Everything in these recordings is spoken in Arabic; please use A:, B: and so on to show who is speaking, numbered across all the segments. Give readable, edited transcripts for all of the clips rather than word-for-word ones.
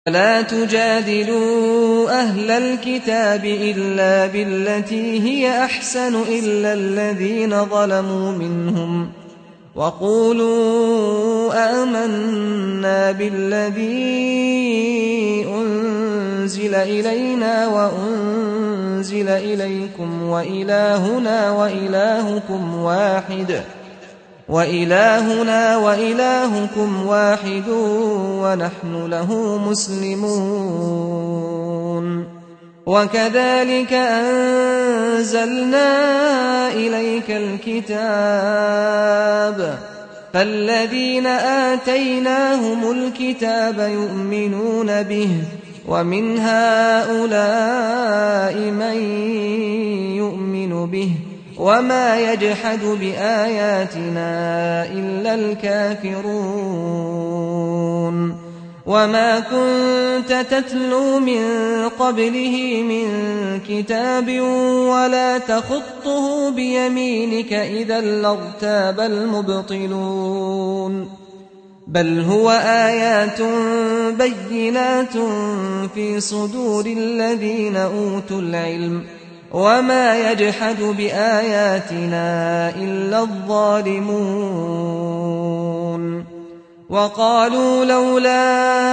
A: ولا تجادلوا أهل الكتاب إلا بالتي هي أحسن إلا الذين ظلموا منهم وقولوا آمنا بالذي أنزل إلينا وأنزل إليكم وإلهنا وإلهكم واحد ونحن له مسلمون وكذلك أنزلنا إليك الكتاب فالذين آتيناهم الكتاب يؤمنون به ومن هؤلاء من يؤمن به وما يجحد بآياتنا إلا الكافرون وما كنت تتلو من قبله من كتاب ولا تخطه بيمينك إذا لارتاب المبطلون بل هو آيات بينات في صدور الذين أوتوا العلم وما يجحد بآياتنا إلا الظالمون وقالوا لولا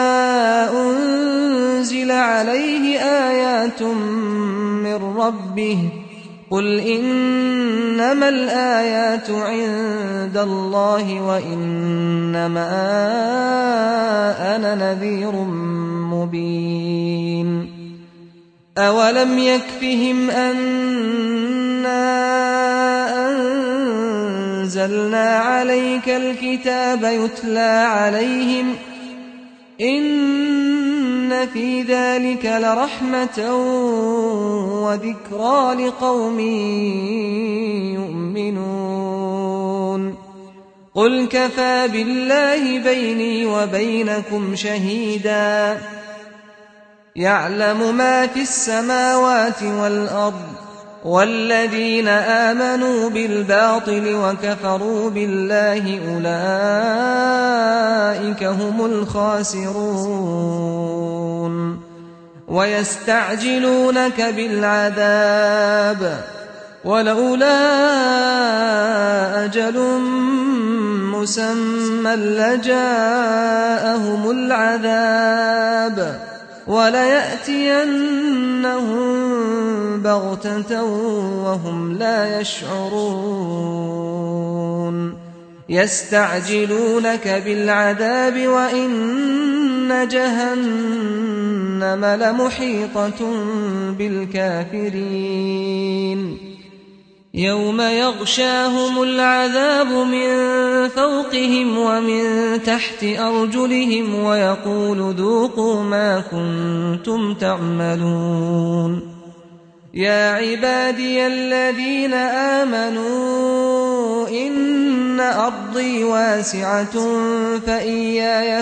A: أنزل عليه آيات من ربه قل إنما الآيات عند الله وإنما أنا نذير مبين أولم يكفهم أنا أنزلنا عليك الكتاب يتلى عليهم إن في ذلك لرحمة وذكرى لقوم يؤمنون قل كفى بالله بيني وبينكم شهيدا يعلم ما في السماوات والأرض والذين آمنوا بالباطل وكفروا بالله أولئك هم الخاسرون ويستعجلونك بالعذاب ولولا أجل مسمى لجاءهم العذاب وليأتينهم بغتة وهم لا يشعرون يستعجلونك بالعذاب وإن جهنم لمحيطة بالكافرين يوم يغشاهم العذاب من فوقهم ومن تحت أرجلهم ويقول ذوقوا ما كنتم تعملون يا عبادي الذين آمنوا إن أرضي واسعة فإياي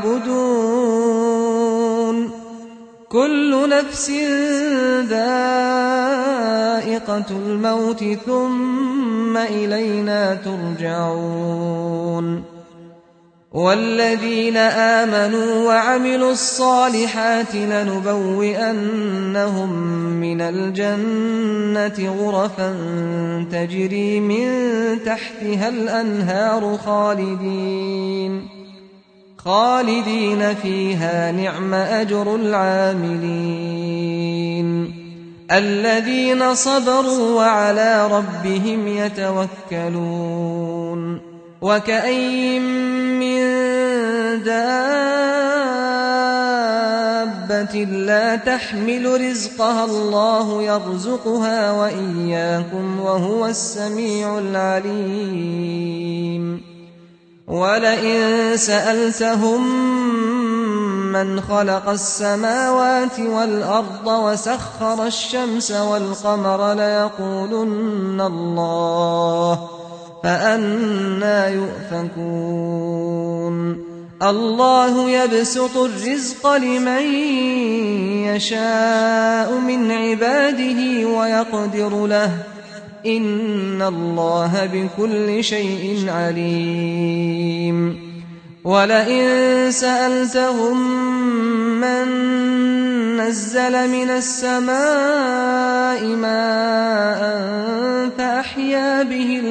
A: فاعبدون كل نفس ذائقة الموت ثم إلينا ترجعون والذين آمنوا وعملوا الصالحات لنبوئنهم من الجنة غرفا تجري من تحتها الأنهار خالدين فيها نعم أجر العاملين الذين صبروا وعلى ربهم يتوكلون وكأين من دابة لا تحمل رزقها الله يرزقها وإياكم وهو السميع العليم ولئن سألتهم من خلق السماوات والأرض وسخر الشمس والقمر ليقولن الله فأنى يؤفكون الله يبسط الرزق لمن يشاء من عباده ويقدر له إن الله بكل شيء عليم ولئن سألتهم من نزل من السماء ماء فأحيا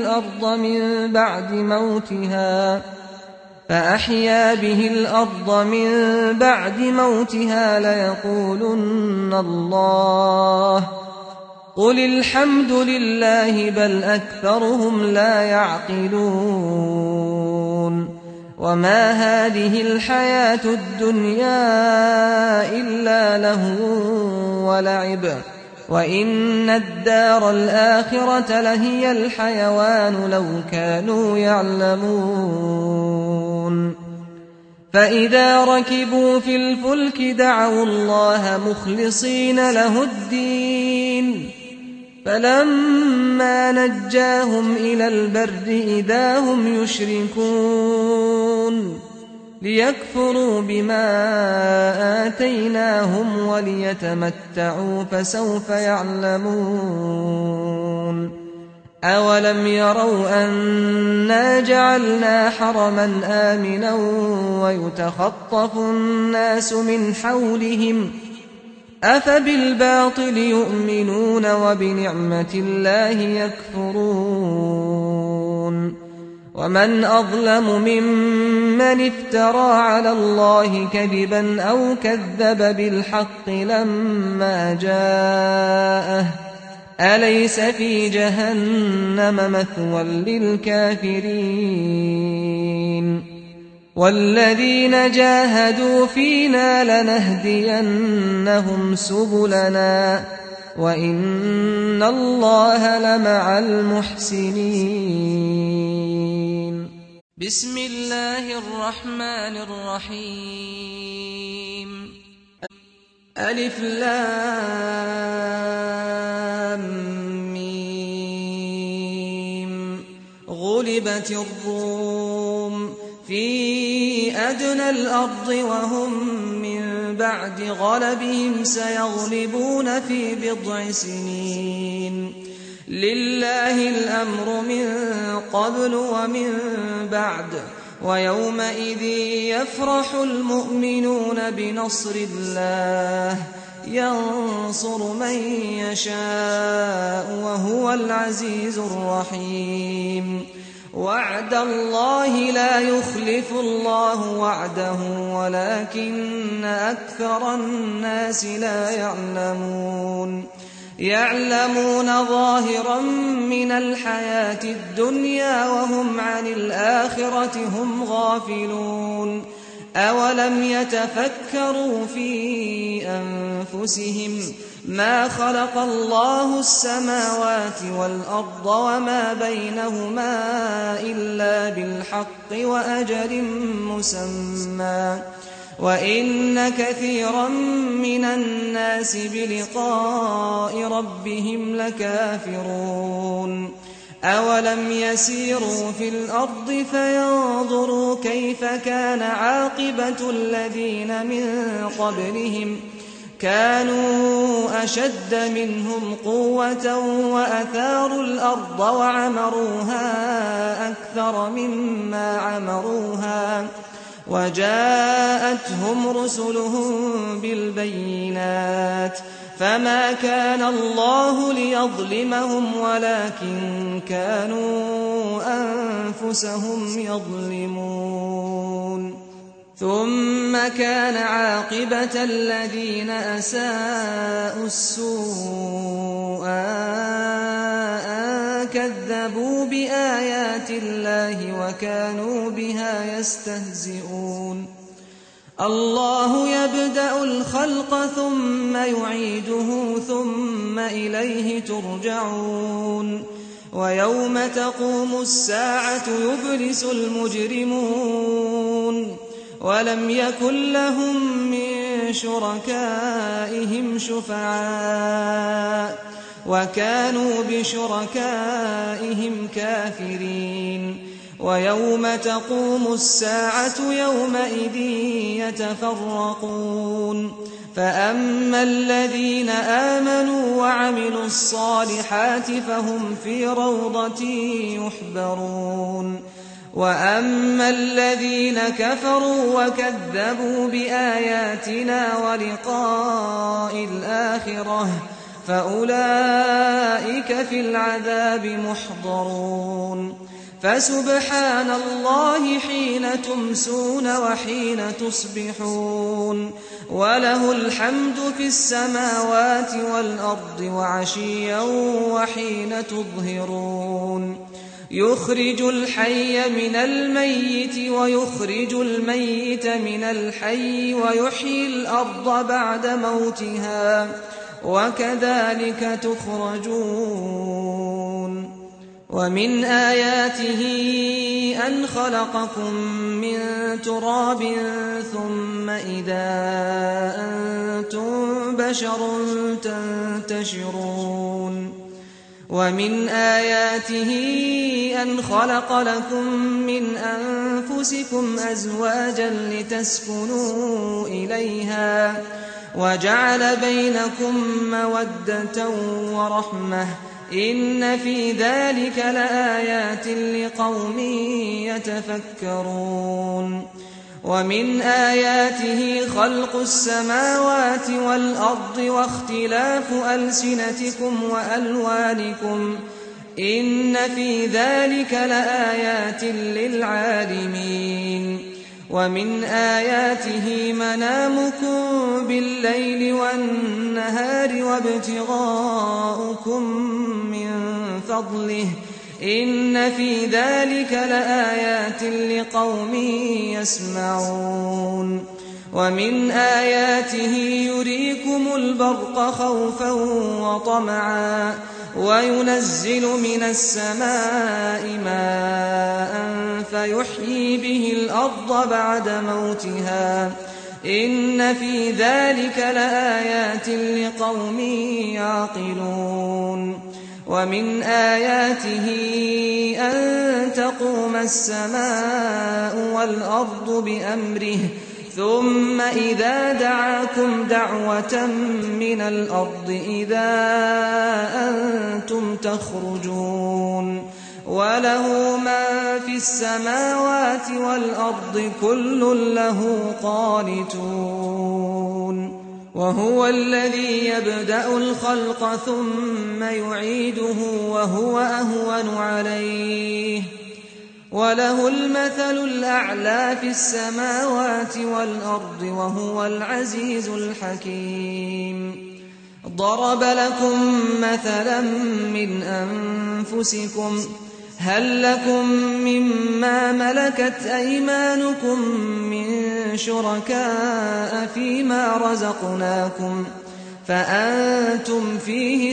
A: به الأرض من بعد موتها ليقولن الله. قل الحمد لله بل أكثرهم لا يعقلون. وما هذه الحياة الدنيا إلا لهو ولعب وإن الدار الآخرة لهي الحيوان لو كانوا يعلمون. فإذا ركبوا في الفلك دعوا الله مخلصين له الدين فلما نجاهم إلى البر إذا هم يشركون ليكفروا بما آتيناهم وليتمتعوا فسوف يعلمون. أولم يروا أنا جعلنا حرما آمنا ويتخطف الناس من حولهم أفبالباطل يؤمنون وبنعمة الله يكفرون. ومن أظلم ممن افترى على الله كذبا أو كذب بالحق لما جاءه أليس في جهنم مثوى للكافرين. والذين جاهدوا فينا لنهدينهم سبلنا وإن الله لمع المحسنين. بسم الله الرحمن الرحيم. ألف لام ميم. غلبت الروم في أدنى الأرض وهم من بعد غلبهم سيغلبون في بضع سنين. لله الأمر من قبل ومن بعد ويومئذ يفرح المؤمنون بنصر الله ينصر من يشاء وهو العزيز الرحيم. وعد الله لا يخلف الله وعده ولكن أكثر الناس لا يعلمون. يعلمون ظاهرا من الحياة الدنيا وهم عن الآخرة هم غافلون. أولم يتفكروا في أنفسهم ما خلق الله السماوات والأرض وما بينهما إلا بالحق وأجل مسمى وإن كثيرا من الناس بلقاء ربهم لكافرون. أولم يسيروا في الأرض فينظروا كيف كان عاقبة الذين من قبلهم كانوا أشد منهم قوة وأثاروا الأرض وعمروها أكثر مما عمروها وجاءتهم رسلهم بالبينات فما كان الله ليظلمهم ولكن كانوا أنفسهم يظلمون. ثم كان عاقبة الذين أساءوا السوء أن كذبوا بآيات الله وكانوا بها يستهزئون. الله يبدأ الخلق ثم يعيده ثم إليه ترجعون. ويوم تقوم الساعة يبلس المجرمون ولم يكن لهم من شركائهم شفعاء وكانوا بشركائهم كافرين. ويوم تقوم الساعة يومئذ يتفرقون فأما الذين آمنوا وعملوا الصالحات فهم في روضة يحبرون. وأما الذين كفروا وكذبوا بآياتنا ولقاء الآخرة فأولئك في العذاب محضرون فسبحان الله حين تمسون وحين تصبحون وله الحمد في السماوات والأرض وعشيا وحين تظهرون يخرج الحي من الميت ويخرج الميت من الحي ويحيي الأرض بعد موتها وكذلك تخرجون ومن آياته أن خلقكم من تراب ثم إذا أنتم بشر تنتشرون ومن آياته أن خلق لكم من أنفسكم أزواجا لتسكنوا إليها وجعل بينكم مودة ورحمة إن في ذلك لآيات لقوم يتفكرون ومن آياته خلق السماوات والأرض واختلاف ألسنتكم وألوانكم إن في ذلك لآيات للعالمين ومن آياته منامكم بالليل والنهار وابتغاؤكم من فضله إن في ذلك لآيات لقوم يسمعون ومن آياته يريكم البرق خوفا وطمعا وينزل من السماء ماء فيحيي به الأرض بعد موتها إن في ذلك لآيات لقوم يعقلون ومن آياته أن تقوم السماء والأرض بأمره ثم إذا دعاكم دعوة من الأرض إذا أنتم تخرجون وله ما في السماوات والأرض كل له قانتون وهو الذي يبدأ الخلق ثم يعيده وهو أهون عليه وله المثل الأعلى في السماوات والأرض وهو العزيز الحكيم ضرب لكم مثلا من أنفسكم هل لكم مما ملكت أيمانكم من شركاء فيما رزقناكم فأنتم فيه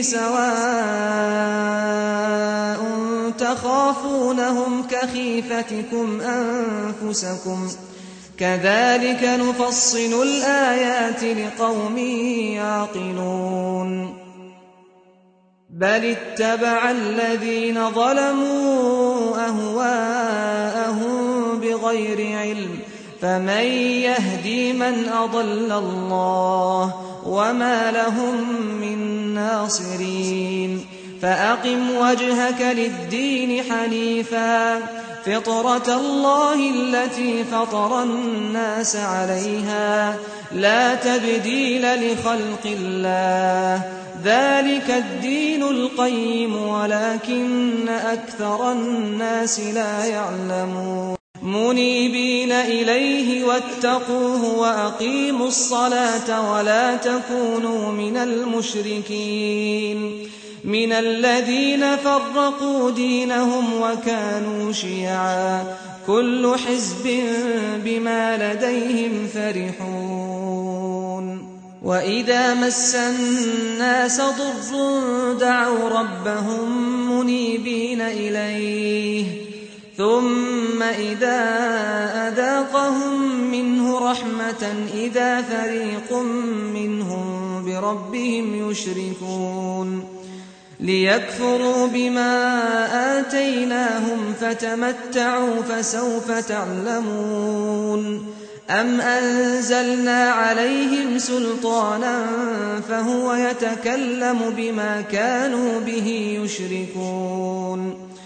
A: سواء تخافونهم كخيفتكم أنفسكم كذلك نفصل الآيات لقوم يعقلون بل اتبع الذين ظلموا أهواءهم بغير علم فمن يهدي من أضل الله وما لهم من ناصرين فأقم وجهك للدين حنيفا فطرة الله التي فطر الناس عليها لا تبديل لخلق الله ذلك الدين القيم ولكن أكثر الناس لا يعلمون منيبين إليه واتقوه وأقيموا الصلاة ولا تكونوا من المشركين من الذين فرقوا دينهم وكانوا شيعا كل حزب بما لديهم فرحون وإذا مس الناس ضر دعوا ربهم منيبين إليه ثم إذا أذاقهم منه رحمة إذا فريق منهم بربهم يشركون ليكفروا بما آتيناهم فتمتعوا فسوف تعلمون أم أنزلنا عليهم سلطانا فهو يتكلم بما كانوا به يشركون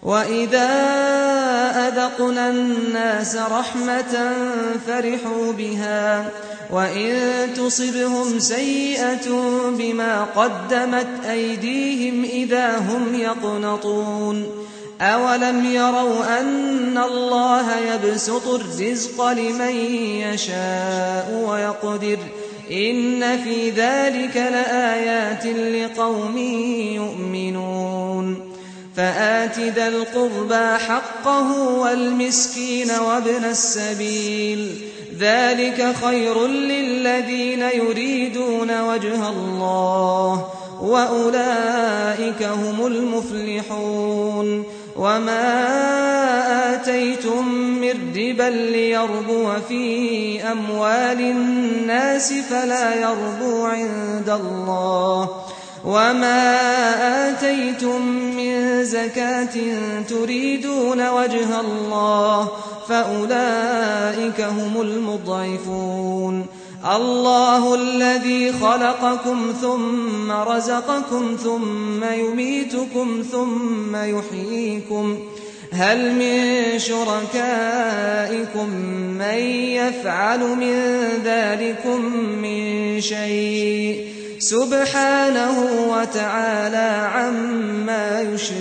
A: وإذا أذقنا الناس رحمة فرحوا بها وإن تصبهم سيئة بما قدمت أيديهم إذا هم يقنطون أولم يروا أن الله يبسط الرزق لمن يشاء ويقدر إن في ذلك لآيات لقوم يؤمنون فآت ذا القربى حقه والمسكين وابن السبيل ذلك خير للذين يريدون وجه الله وأولئك هم المفلحون وما آتيتم من ربا ليربو في أموال الناس فلا يربو عند الله وما آتيتم من زكاة تريدون وجه الله فأولئك هم المضعفون الله الذي خلقكم ثم رزقكم ثم يميتكم ثم يحييكم هل من شركائكم من يفعل من ذلكم من شيء سبحانه وتعالى عما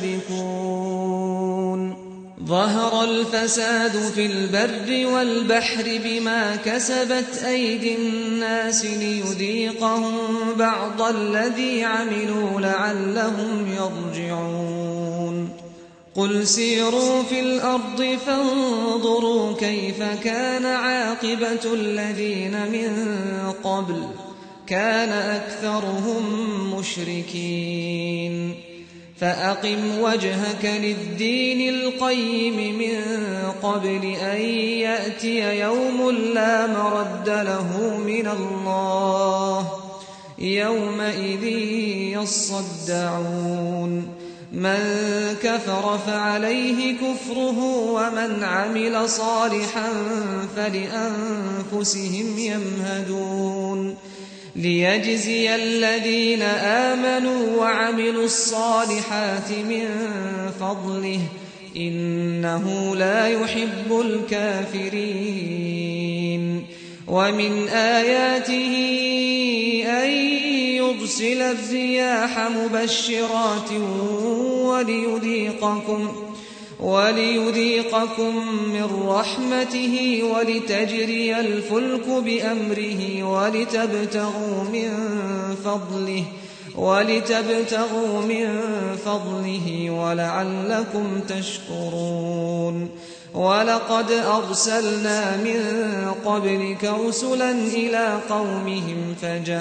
A: يشركون ظهر الفساد في البر والبحر بما كسبت أيدي الناس ليذيقهم بعض الذي عملوا لعلهم يرجعون قل سيروا في الأرض فانظروا كيف كان عاقبة الذين من قبل كان أكثرهم مشركين فأقم وجهك للدين القيم من قبل أن يأتي يوم لا مرد له من الله يومئذ يصدعون من كفر فعليه كفره ومن عمل صالحا فلأنفسهم يمهدون ليجزي الذين آمنوا وعملوا الصالحات من فضله إنه لا يحب الكافرين ومن آياته أن يرسل الرياح مبشرات وليذيقكم من رحمته ولتجري الفلك بأمره ولتبتغوا من فضله ولعلكم تشكرون ولقد أرسلنا من قبلك رسلا إلى قومهم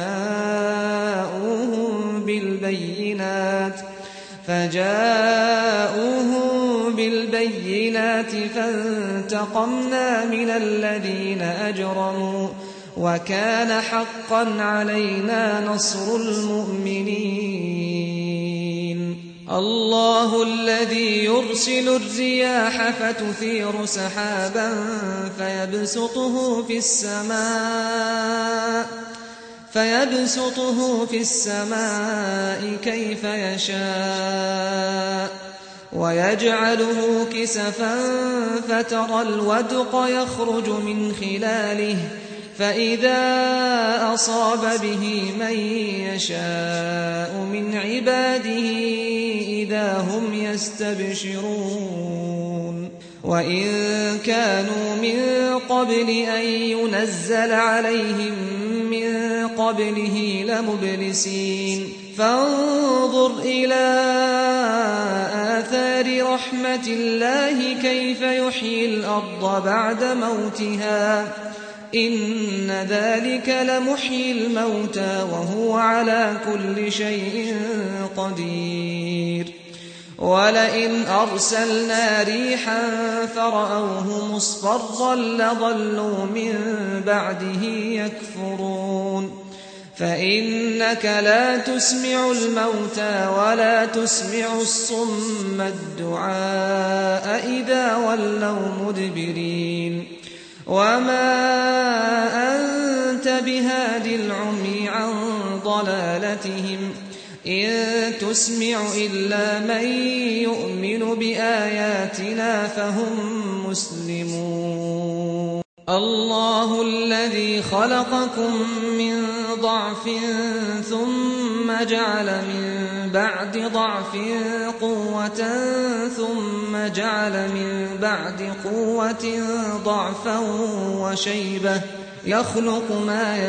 A: فجاءوهم بالبينات فانتقمنا من الذين أجرموا وكان حقا علينا نصر المؤمنين الله الذي يرسل الرياح فتثير سحابا فيبسطه في السماء كيف يشاء ويجعله كسفا فترى الودق يخرج من خلاله فإذا أصاب به من يشاء من عباده إذا هم يستبشرون وإن كانوا من قبل أن ينزل عليهم من قبله لمبلسين فانظر إلى آثار رحمة الله كيف يحيي الأرض بعد موتها إن ذلك لمحيي الموتى وهو على كل شيء قدير ولئن أرسلنا ريحا فرأوه مصفرا لظلوا من بعده يكفرون فإنك لا تسمع الموتى ولا تسمع الصم الدعاء إذا ولوا مدبرين وما أنت بهاد العمي عن ضلالتهم إن تسمع إلا من يؤمن بآياتنا فهم مسلمون الله الذي خلقكم من ضعف ثم جعل من بعد ضعف قوة ثم جعل من بعد قوة ضعفا وشيبة يخلق ما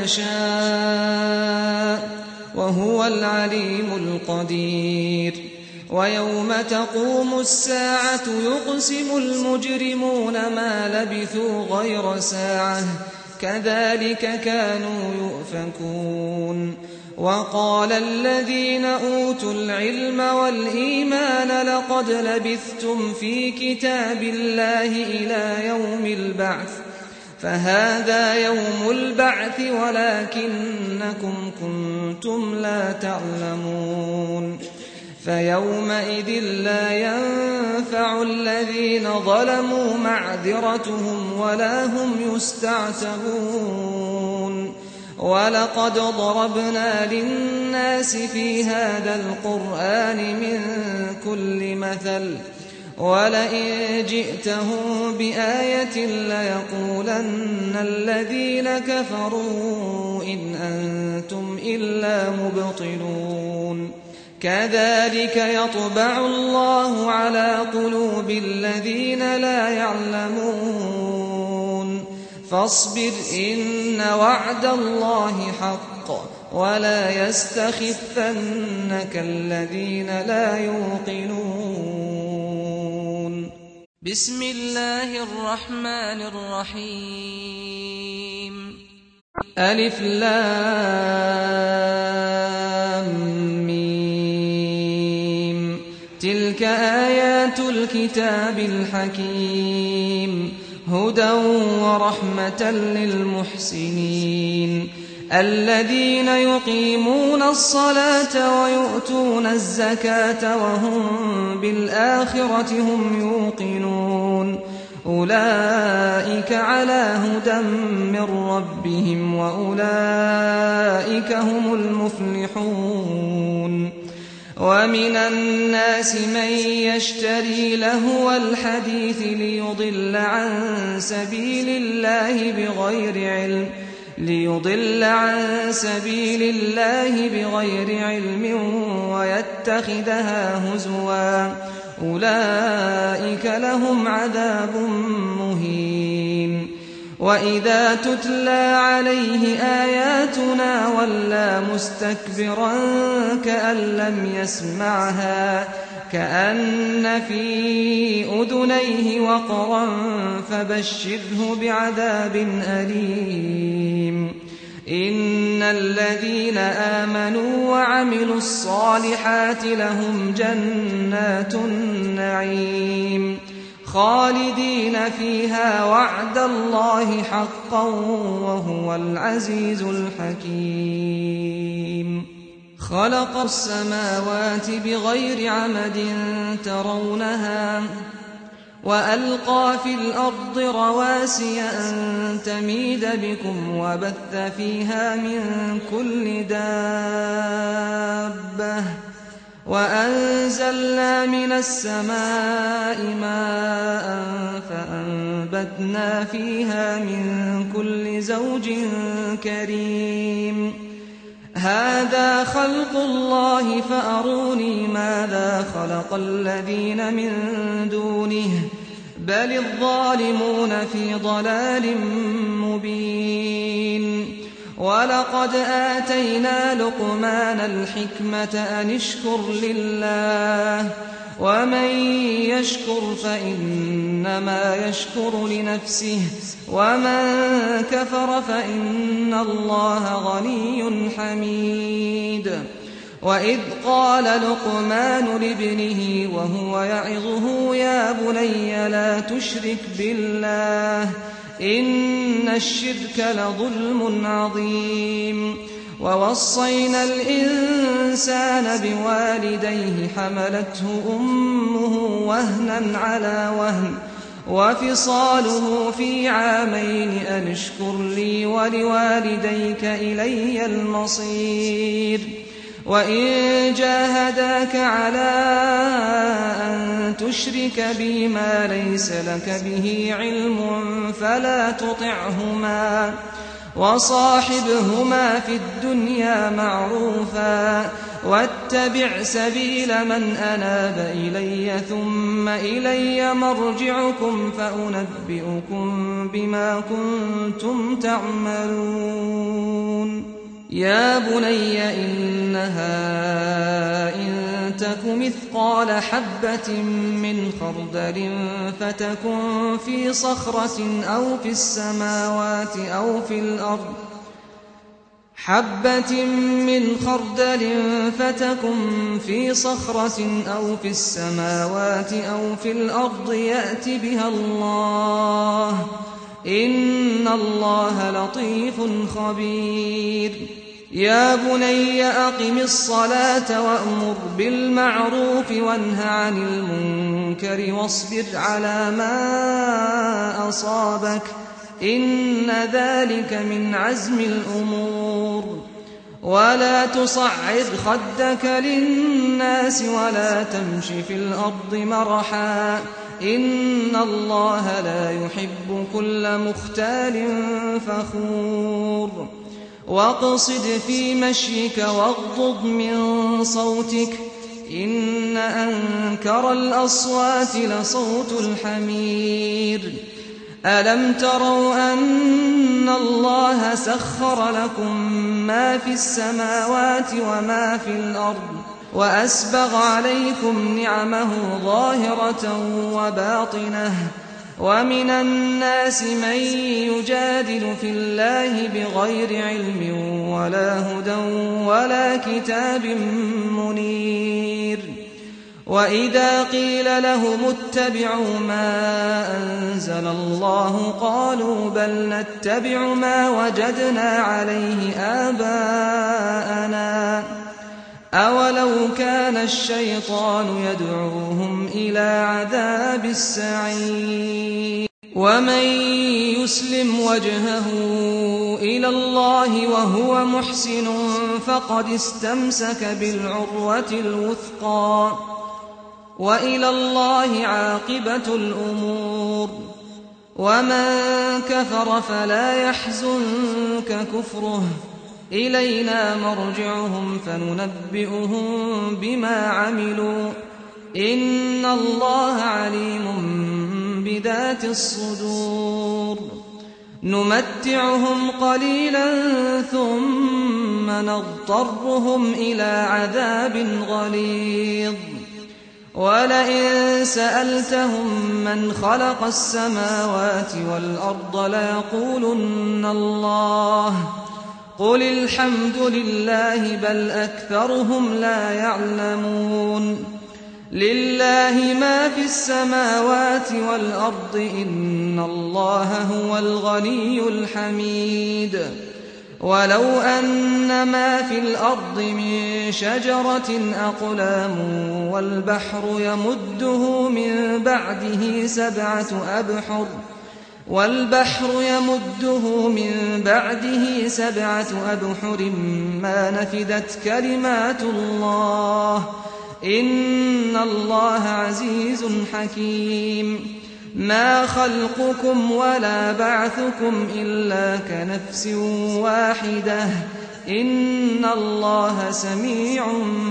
A: يشاء وهو العليم القدير ويوم تقوم الساعة يقسم المجرمون ما لبثوا غير ساعة كذلك كانوا يؤفكون وقال الذين أوتوا العلم والإيمان لقد لبثتم في كتاب الله إلى يوم البعث فهذا يوم البعث ولكنكم كنتم لا تعلمون فيومئذ لا ينفع الذين ظلموا معذرتهم ولا هم يستعتبون ولقد ضربنا للناس في هذا القرآن من كل مثل ولئن جئتهم بآية ليقولن الذين كفروا إن أنتم إلا مبطلون كذلك يطبع الله على قلوب الذين لا يعلمون فاصبر إن وعد الله حق ولا يستخفنك الذين لا يوقنون بسم الله الرحمن الرحيم ألف لام ميم تلك آيات الكتاب الحكيم هدى ورحمة للمحسنين الذين يقيمون الصلاة ويؤتون الزكاة وهم بالآخرة هم يوقنون أولئك على هدى من ربهم وأولئك هم المفلحون ومن الناس من يشتري لهو الحديث ليضل عن سبيل الله بغير علم ويتخذها هزوا أولئك لهم عذاب مهين وإذا تتلى عليه آياتنا ولى مستكبرا كأن لم يسمعها كأن في أذنيه وقرا فبشره بعذاب أليم إن الذين آمنوا وعملوا الصالحات لهم جنات النعيم خالدين فيها وعد الله حقا وهو العزيز الحكيم خلق السماوات بغير عمد ترونها وألقى في الأرض رواسي أن تميد بكم وبث فيها من كل دابة وأنزلنا من السماء ماء فأنبتنا فيها من كل زوج كريم هذا خلق الله فأروني ماذا خلق الذين من دونه بل الظالمون في ضلال مبين ولقد آتينا لقمان الحكمة أن اشكر لله ومن يشكر فإنما يشكر لنفسه ومن كفر فإن الله غني حميد وإذ قال لقمان لابنه وهو يعظه يا بني لا تشرك بالله إن الشرك لظلم عظيم ووصينا الإنسان بوالديه حملته أمه وهنا على وهن وفصاله في عامين أن اشكر لي ولوالديك إلي المصير وإن جاهداك على أن تشرك بي ما ليس لك به علم فلا تطعهما وصاحبهما في الدنيا معروفا واتبع سبيل من أناب إلي ثم إلي مرجعكم فأنبئكم بما كنتم تعملون يا بني إنها إن تك مثقال حبة من خردل فتكن في صخرة أو في السماوات أو في الأرض حبة من خردل فتكن في صخرة أو في السماوات أو في الأرض يأت بها الله إن الله لطيف خبير يا بني أقم الصلاة وأمر بالمعروف وانه عن المنكر واصبر على ما أصابك إن ذلك من عزم الأمور ولا تصعر خدك للناس ولا تمش في الأرض مرحا إن الله لا يحب كل مختال فخور واقصد في مشيك واغضض من صوتك إن أنكر الأصوات لصوت الحمير ألم تروا أن الله سخر لكم ما في السماوات وما في الأرض وأسبغ عليكم نعمه ظاهرة وباطنة ومن الناس من يجادل في الله بغير علم ولا هدى ولا كتاب منير وإذا قيل لهم اتبعوا ما أنزل الله قالوا بل نتبع ما وجدنا عليه آباءنا أولو كان الشيطان يدعوهم إلى عذاب السعير ومن يسلم وجهه إلى الله وهو محسن فقد استمسك بالعروة الوثقى وإلى الله عاقبة الأمور ومن كفر فلا يحزنك كفره إلينا مرجعهم فننبئهم بما عملوا إن الله عليم بذات الصدور نمتعهم قليلا ثم نضطرهم إلى عذاب غليظ ولئن سألتهم من خلق السماوات والأرض ليقولن الله قل الحمد لله بل أكثرهم لا يعلمون لله ما في السماوات والأرض إن الله هو الغني الحميد ولو أن ما في الأرض من شجرة أقلام والبحر يمده من بعده سبعة أبحر ما نفدت كلمات الله إن الله عزيز حكيم ما خلقكم ولا بعثكم إلا كنفس واحدة إن الله سميع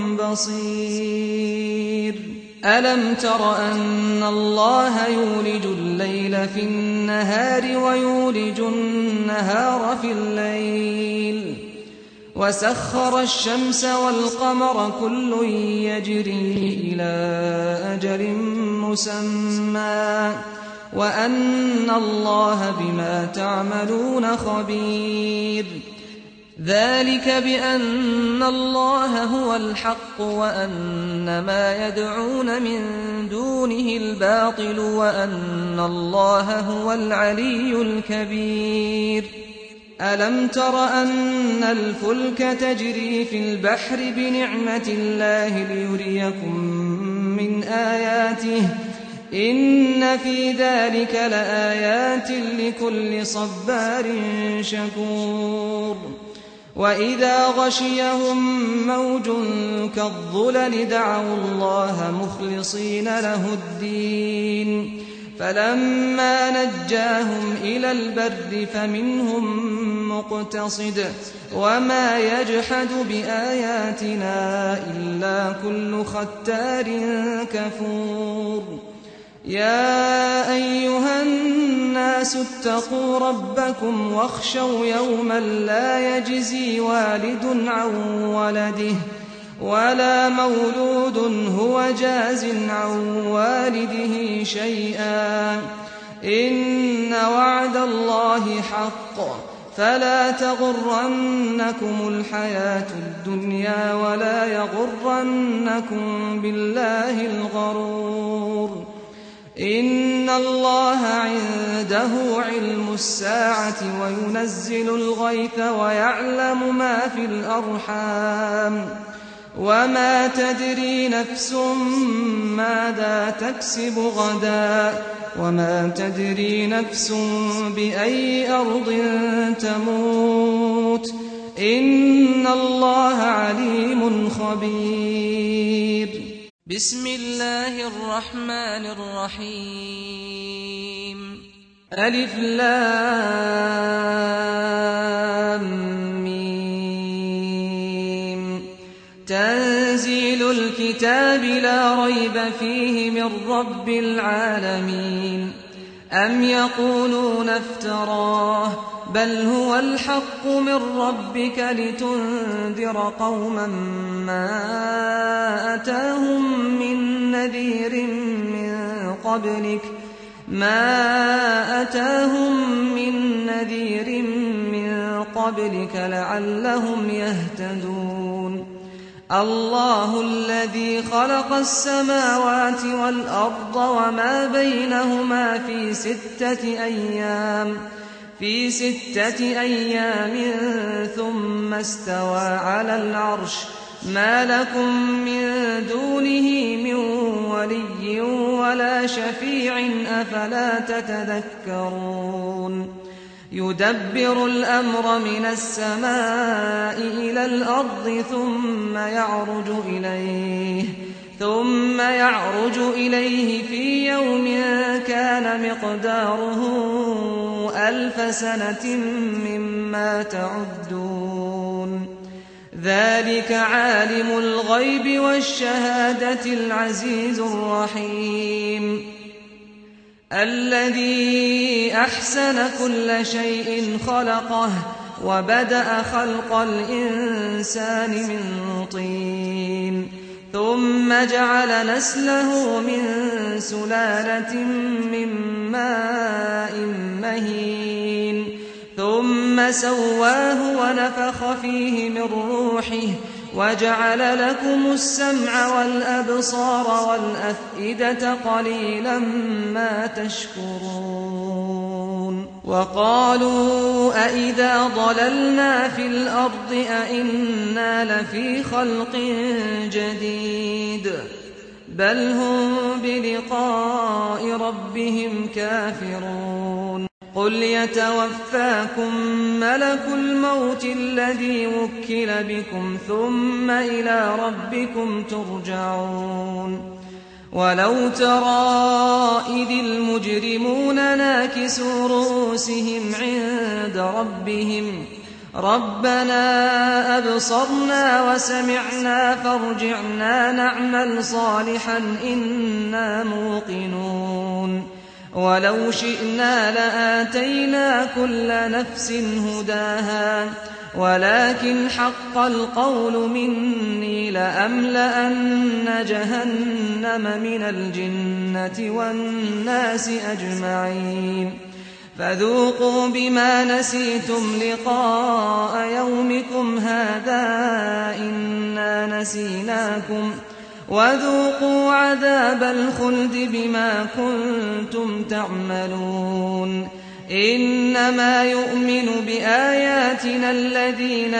A: بصير ألم تر أن الله يولج الليل في النهار ويولج النهار في الليل وسخر الشمس والقمر كل يجري إلى أجل مسمى وأن الله بما تعملون خبير ذلك بأن الله هو الحق وأن ما يدعون من دونه الباطل وأن الله هو العلي الكبير ألم تر أن الفلك تجري في البحر بنعمة الله ليريكم من آياته إن في ذلك لآيات لكل صبار شكور وإذا غشيهم موج كالظلل دعوا الله مخلصين له الدين فلما نجاهم إلى البر فمنهم مقتصد وما يجحد بآياتنا إلا كل ختار كفور يا أيها الناس اتقوا ربكم واخشوا يوما لا يجزي والد عن ولده ولا مولود هو جاز عن والده شيئا إن وعد الله حق فلا تغرنكم الحياة الدنيا ولا يغرنكم بالله الغرور إن الله عنده علم الساعة وينزل الغيث ويعلم ما في الأرحام وما تدري نفس ماذا تكسب غدا وما تدري نفس بأي أرض تموت إن الله عليم خبير بسم الله الرحمن الرحيم ألف لام ميم تنزيل الكتاب لا ريب فيه من رب العالمين أم يقولون افتراه بل هو الحق من ربك لتنذر قوما ما أتاهم من نذير من قبلك لعلهم يهتدون الله الذي خلق السماوات والأرض وما بينهما في 6 أيام ثم استوى على العرش ما لكم من دونه من ولي ولا شفيع أفلا تتذكرون يدبر الأمر من السماء إلى الأرض ثم يعرج إليه في يوم كان مقداره 1000 سنة مما تعدون ذلك عالم الغيب والشهادة العزيز الرحيم الذي أحسن كل شيء خلقه وبدأ خلق الإنسان من طين ثم جعل نسله من سلالة من ماء مهين ثم سواه ونفخ فيه من روحه وجعل لكم السمع والأبصار والأفئدة قليلا ما تشكرون وقالوا أئذا ضللنا في الأرض أئنا لفي خلق جديد بل هم بلقاء ربهم كافرون قل يتوفاكم ملك الموت الذي وكل بكم ثم إلى ربكم ترجعون ولو ترى إذ المجرمون ناكسوا رؤوسهم عند ربهم ربنا أبصرنا وسمعنا فارجعنا نعمل صالحا إنا موقنون ولو شئنا لآتينا كل نفس هداها ولكن حق القول مني لأملأن جهنم من الجنة والناس أجمعين فذوقوا بما نسيتم لقاء يومكم هذا إنا نسيناكم وذوقوا عذاب الخلد بما كنتم تعملون إنما يؤمن بآياتنا الذين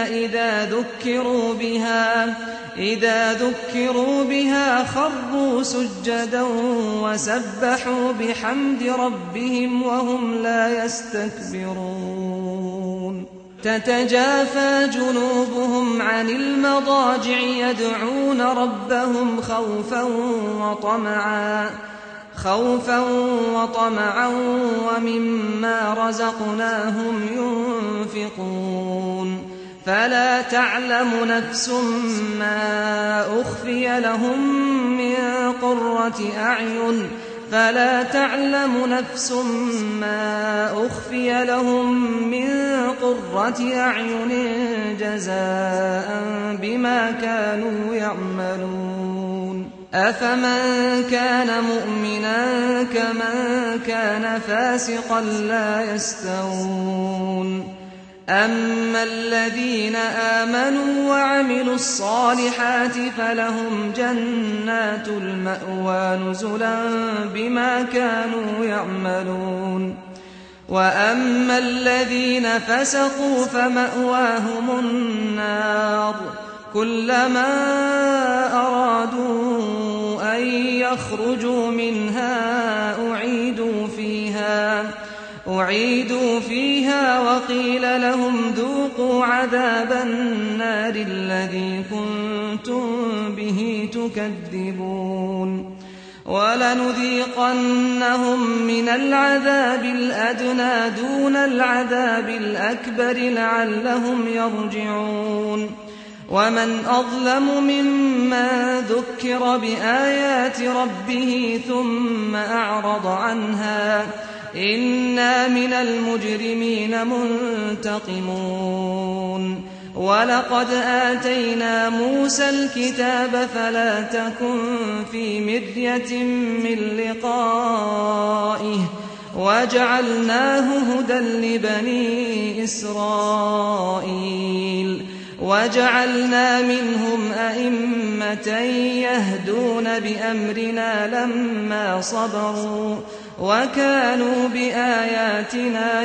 A: إذا ذكروا بها خروا سجدا وسبحوا بحمد ربهم وهم لا يستكبرون تتجافى جنوبهم عن المضاجع يدعون ربهم خوفا وطمعا ومما رزقناهم ينفقون فلا تعلم نفس ما أخفي لهم من قرة أعين جزاء بما كانوا يعملون أفمن كان مؤمنا كمن كان فاسقا لا يستوون أما الذين آمنوا وعملوا الصالحات فلهم جنات المأوى نزلا بما كانوا يعملون وأما الذين فسقوا فمأواهم النار كلما أرادوا أن يخرجوا منها أعيدوا فيها وقيل لهم ذوقوا عذاب النار الذي كنتم به تكذبون ولنذيقنهم من العذاب الأدنى دون العذاب الأكبر لعلهم يرجعون ومن أظلم ممن ذكر بآيات ربه ثم أعرض عنها إنا من المجرمين منتقمون ولقد آتينا موسى الكتاب فلا تكن في مرية من لقائه وجعلناه هدى لبني إسرائيل وجعلنا منهم أئمة يهدون بأمرنا لما صبروا وكانوا بآياتنا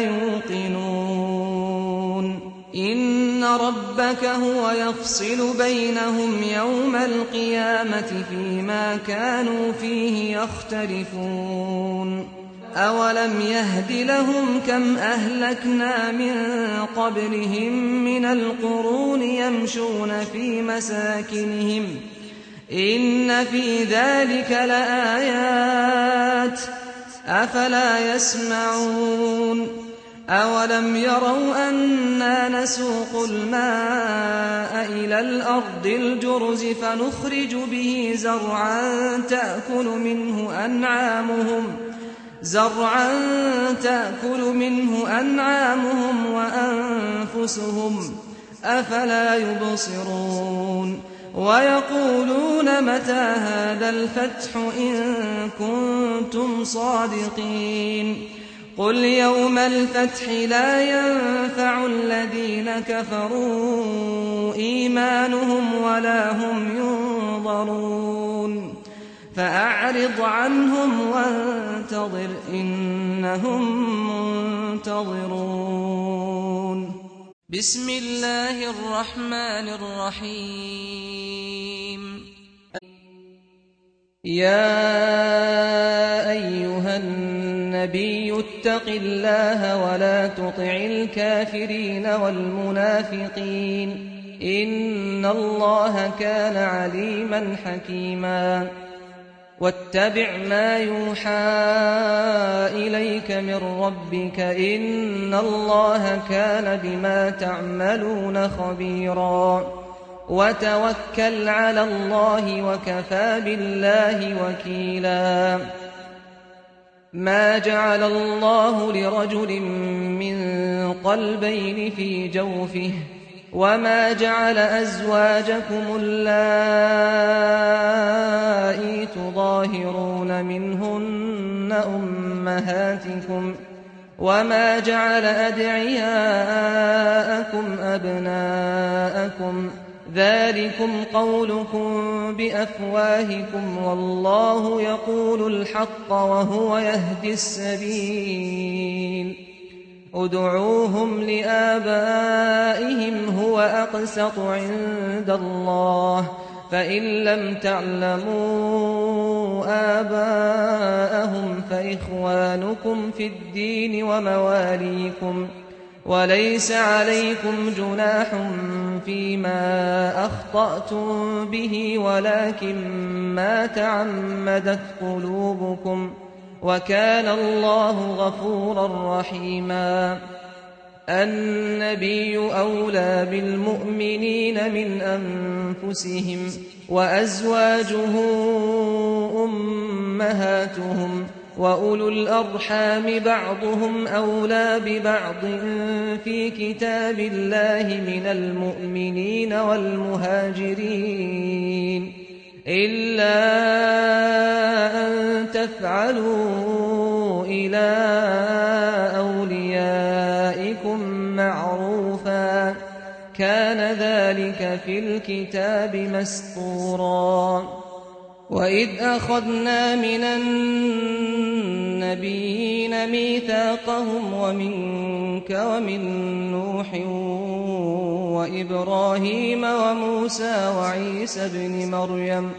A: يوقنون إن ربك هو يفصل بينهم يوم القيامة فيما كانوا فيه يختلفون أولم يهد لهم كم أهلكنا من قبلهم من القرون يمشون في مساكنهم إن في ذلك لآيات أفلا يسمعون أولم يروا أنا نسوق الماء إلى الأرض الجرز فنخرج به زرعا تأكل منه أنعامهم وأنفسهم أفلا يبصرون ويقولون متى هذا الفتح إن كنتم صادقين قل يوم الفتح لا ينفع الذين كفروا إيمانهم ولا هم ينظرون فأعرض عنهم وانتظر إنهم منتظرون بسم الله الرحمن الرحيم يا أيها النبي اتق الله ولا تطع الكافرين والمنافقين إن الله كان عليما حكيما واتبع ما يوحى إليك من ربك إن الله كان بما تعملون خبيرا وتوكل على الله وكفى بالله وكيلا ما جعل الله لرجل من قلبين في جوفه وما جعل أزواجكم اللائي تظاهرون منهن أمهاتكم وما جعل أدعياءكم أبناءكم ذلكم قولكم بأفواهكم والله يقول الحق وهو يهدي السبيل ادعوهم لآبائهم هو أقسط عند الله فإن لم تعلموا آباءهم فإخوانكم في الدين ومواليكم وليس عليكم جناح فيما أخطأتم به ولكن ما تعمدت قلوبكم وكان الله غفورا رحيما. النبي أولى بالمؤمنين من أنفسهم وأزواجه أمهاتهم وأولو الأرحام بعضهم أولى ببعض في كتاب الله من المؤمنين والمهاجرين إلا أن تفعلوا إلى أوليائكم معروفا كان ذلك في الكتاب مسطورا. وإذ أخذنا من النبيين ميثاقهم ومنك ومن نوح وإبراهيم وموسى وعيسى ابن مريم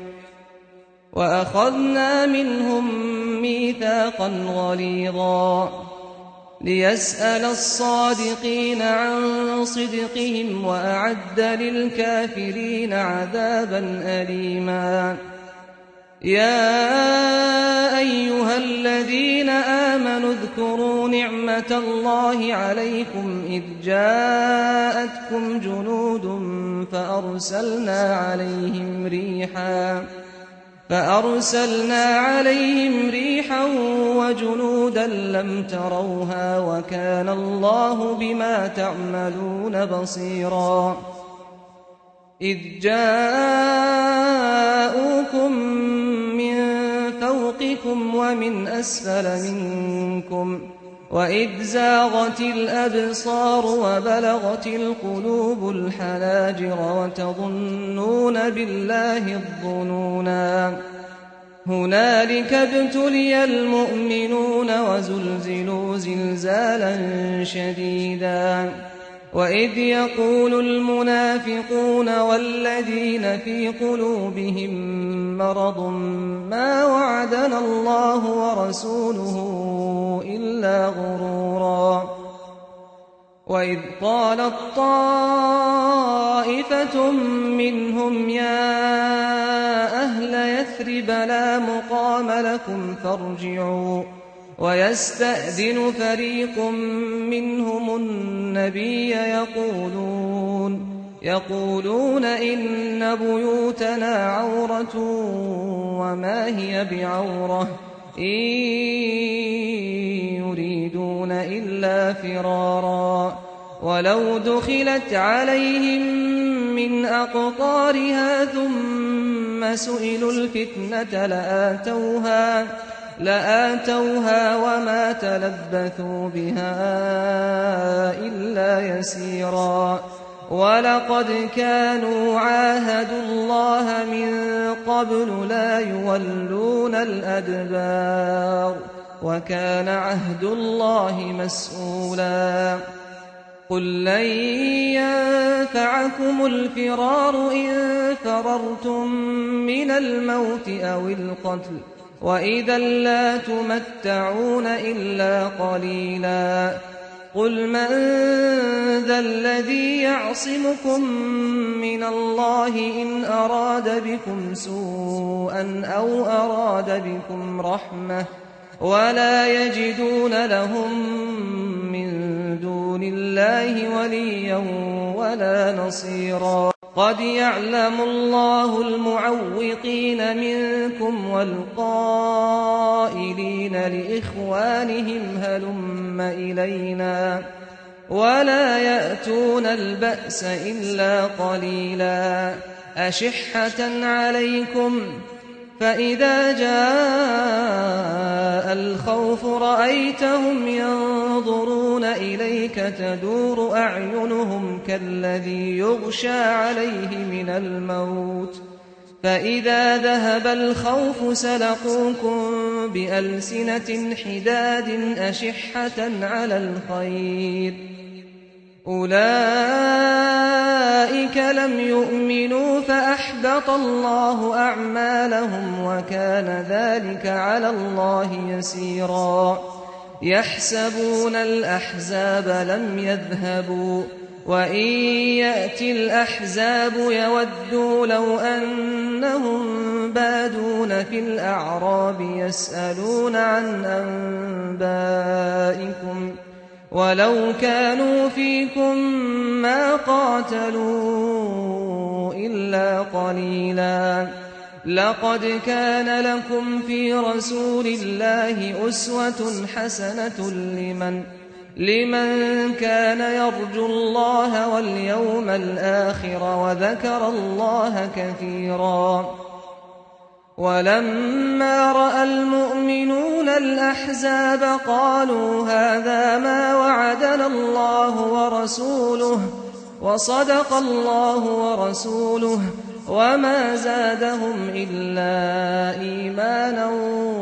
A: وأخذنا منهم ميثاقا غليظا ليسأل الصادقين عن صدقهم وأعد للكافرين عذابا أليما. يا أيها الذين آمنوا اذكروا نعمة الله عليكم إذ جاءتكم جنود فأرسلنا عليهم ريحا وجنودا لم تروها وكان الله بما تعملون بصيرا. إذ جاءوكم من فوقكم ومن أسفل منكم وإذ زاغت الأبصار وبلغت القلوب الحناجر وتظنون بالله الظنونا. هنالك ابتلي المؤمنون وزلزلوا زلزالا شديدا. وإذ يقول المنافقون والذين في قلوبهم مرض ما وعدنا الله ورسوله إلا غرورا. وإذ قالت طائفة منهم يا أهل يثرب لا مقام لكم فارجعوا ويستأذن فريق منهم النبي يقولون إن بيوتنا عورة وما هي بعورة إن يريدون إلا فرارا. ولو دخلت عليهم من أقطارها ثم سئلوا الفتنة لآتوها وما تلبثوا بها إلا يسيرا. ولقد كانوا عاهدوا الله من قبل لا يولون الأدبار وكان عهد الله مسؤولا. قل لن ينفعكم الفرار إن فررتم من الموت أو القتل وإذا لا تمتعون إلا قليلا. قل من ذا الذي يعصمكم من الله إن أراد بكم سوءا أو أراد بكم رحمة ولا يجدون لهم من دون الله وليا ولا نصيرا. قد يعلم الله المعوقين منكم والقائلين لإخوانهم هلم إلينا ولا يأتون البأس إلا قليلا. أشحة عليكم فإذا جاء الخوف رأيتهم ينظرون إليك تدور أعينهم كالذي يغشى عليه من الموت فإذا ذهب الخوف سلقوكم بألسنة حداد أشحة على الخير. أولئك لم يؤمنوا فأحبط الله أعمالهم وكان ذلك على الله يسيرا. يحسبون الأحزاب لم يذهبوا وإن يأتي الأحزاب يودوا لو أنهم بادون في الأعراب يسألون عن أنبائكم ولو كانوا فيكم ما قاتلوا إلا قليلا لقد كان لكم في رسول الله أسوة حسنة لمن كان يرجو الله واليوم الآخر وذكر الله كثيرا ولما رأى المؤمنون الأحزاب قالوا هذا ما وعدنا الله ورسوله وصدق الله ورسوله وما زادهم إلا إيمانا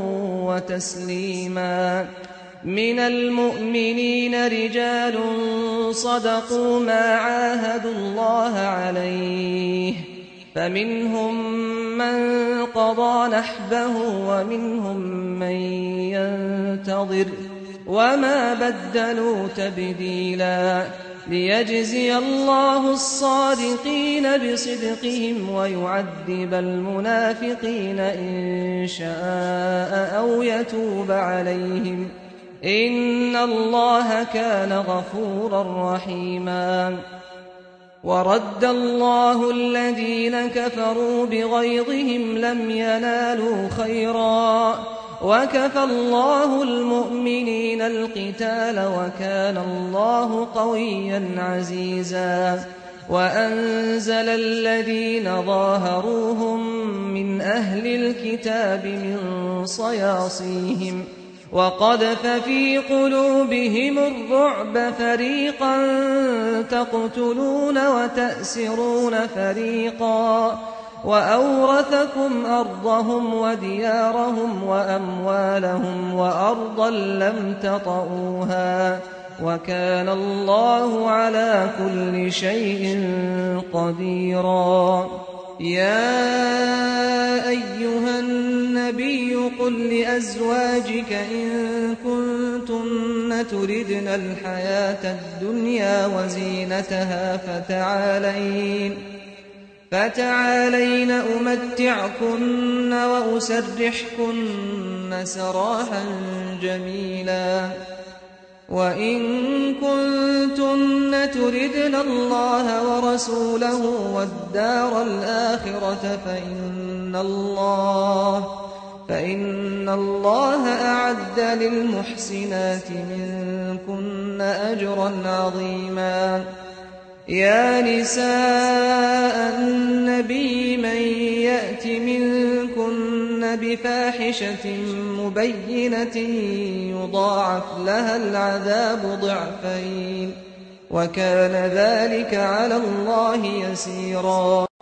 A: وتسليما من المؤمنين رجال صدقوا ما عاهدوا الله عليه فمنهم من قضى نحبه ومنهم من ينتظر وما بدلوا تبديلا ليجزي الله الصادقين بصدقهم ويعذب المنافقين إن شاء أو يتوب عليهم إن الله كان غفورا رحيما ورد الله الذين كفروا بغيظهم لم ينالوا خيرا وكفى الله المؤمنين القتال وكان الله قويا عزيزا وأنزل الذين ظاهروهم من أهل الكتاب من صياصيهم وقذف في قلوبهم الرعب فريقا تقتلون وتأسرون فريقا وأورثكم أرضهم وديارهم وأموالهم وأرضا لم تطئوها وكان الله على كل شيء قديرا يا أيها النبي قل لأزواجك إن كنتن تردن الحياة الدنيا وزينتها فتعالين أمتعكن وأسرحكن سراحا جميلا وإن كنتن تردن الله ورسوله والدار الآخرة فإن الله أعد للمحسنات منكن أجرا عظيما يا نساء النبي من يأت منكن بفاحشة مبينة يضاعف لها العذاب ضعفين وكان ذلك على الله يسيرا